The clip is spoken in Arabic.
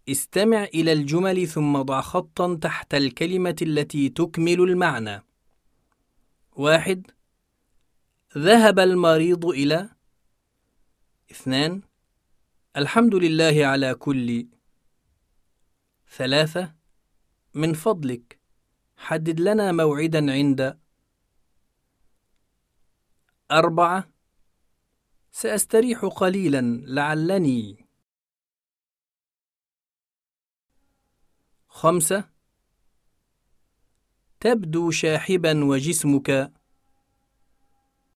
استمع إلى الجمل ثم ضع خطا تحت الكلمة التي تكمل المعنى. 1. ذهب المريض إلى. 2. الحمد لله على كل. 3. من فضلك حدد لنا موعدا عند. 4. سأستريح قليلا لعلني. 5. تبدو شاحبا وجسمك.